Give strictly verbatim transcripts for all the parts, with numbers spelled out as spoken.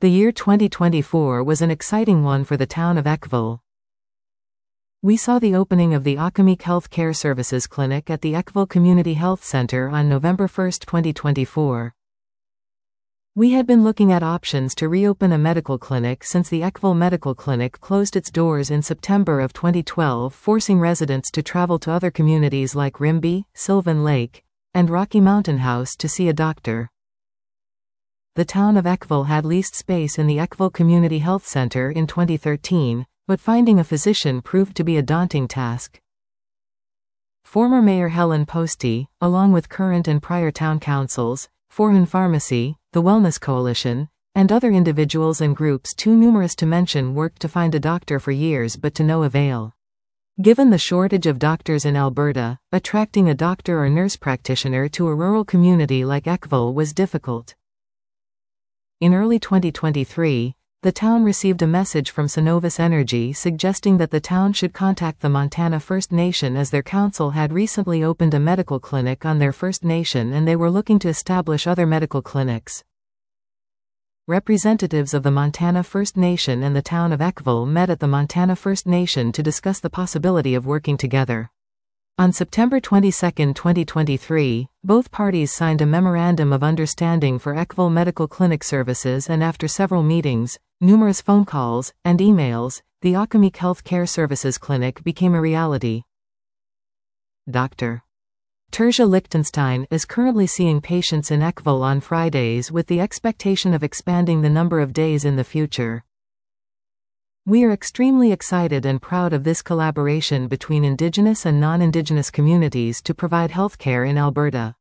The year twenty twenty-four was an exciting one for the town of Eckville. We saw the opening of the Acamik Health Care Services Clinic at the Eckville Community Health Center on November first, twenty twenty-four. We had been looking at options to reopen a medical clinic since the Eckville Medical Clinic closed its doors in September of twenty twelve, forcing residents to travel to other communities like Rimbey, Sylvan Lake, and Rocky Mountain House to see a doctor. The town of Eckville had leased space in the Eckville Community Health Center in twenty thirteen, but finding a physician proved to be a daunting task. Former Mayor Helen Posty, along with current and prior town councils, Forhun Pharmacy, the Wellness Coalition, and other individuals and groups too numerous to mention, worked to find a doctor for years but to no avail. Given the shortage of doctors in Alberta, attracting a doctor or nurse practitioner to a rural community like Eckville was difficult. In early twenty twenty-three, the town received a message from Cenovus Energy suggesting that the town should contact the Montana First Nation, as their council had recently opened a medical clinic on their First Nation and they were looking to establish other medical clinics. Representatives of the Montana First Nation and the town of Eckville met at the Montana First Nation to discuss the possibility of working together. On September twenty-second, twenty twenty-three, both parties signed a Memorandum of Understanding for Eckville Medical Clinic Services, and after several meetings, numerous phone calls, and emails, the Acamik Health Care Services Clinic became a reality. Doctor Terja Lichtenstein is currently seeing patients in Eckville on Fridays with the expectation of expanding the number of days in the future. We are extremely excited and proud of this collaboration between Indigenous and non-Indigenous communities to provide healthcare in Alberta.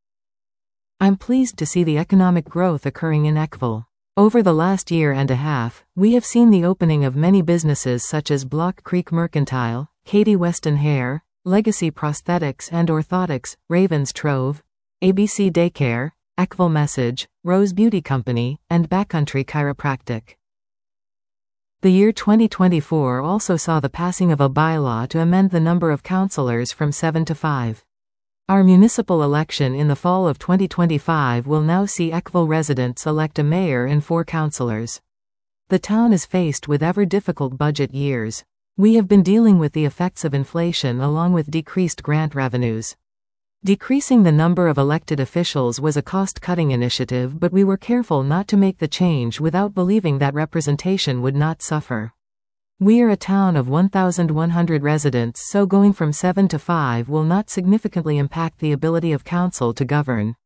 I'm pleased to see the economic growth occurring in Eckville. Over the last year and a half, we have seen the opening of many businesses such as Block Creek Mercantile, Katie Weston Hair, Legacy Prosthetics and Orthotics, Ravens Trove, A B C Daycare, Eckville Message, Rose Beauty Company, and Backcountry Chiropractic. The year twenty twenty-four also saw the passing of a bylaw to amend the number of councillors from seven to five. Our municipal election in the fall of twenty twenty-five will now see Eckville residents elect a mayor and four councillors. The town is faced with ever difficult budget years. We have been dealing with the effects of inflation along with decreased grant revenues. Decreasing the number of elected officials was a cost-cutting initiative, but we were careful not to make the change without believing that representation would not suffer. We are a town of one thousand one hundred residents, so going from seven to five will not significantly impact the ability of council to govern.